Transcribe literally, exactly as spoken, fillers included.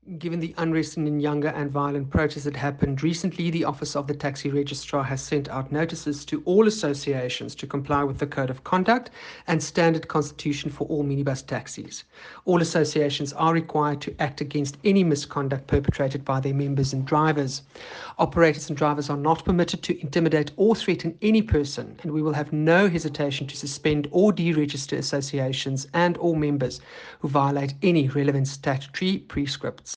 Given the unrest in Nyanga and violent protests that happened recently, the Office of the Taxi Registrar has sent out notices to all associations to comply with the Code of Conduct and Standard Constitution for all minibus taxis. All associations are required to act against any misconduct perpetrated by their members and drivers. Operators and drivers are not permitted to intimidate or threaten any person, and we will have no hesitation to suspend or deregister associations and or members who violate any relevant statutory prescripts.